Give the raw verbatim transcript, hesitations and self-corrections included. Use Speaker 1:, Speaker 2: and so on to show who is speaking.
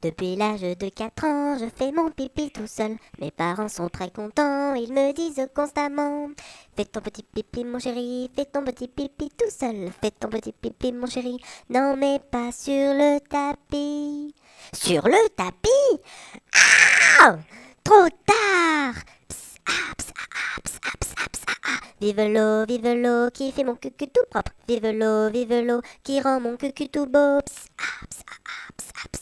Speaker 1: Depuis l'âge de quatre ans, je fais mon pipi tout seul. Mes parents sont très contents, ils me disent constamment: fais ton petit pipi mon chéri, fais ton petit pipi tout seul. Fais ton petit pipi mon chéri, non mais pas sur le tapis. Sur le tapis? Ah! Trop tard! Pss, ah, pss, ah, ah, pss, ah, pss, ah, pss, ah, ah. Vive l'eau, vive l'eau qui fait mon cucu tout propre. Vive l'eau, vive l'eau qui rend mon cucu tout beau. Pss, ah, pss, ah, ah, pss, ah,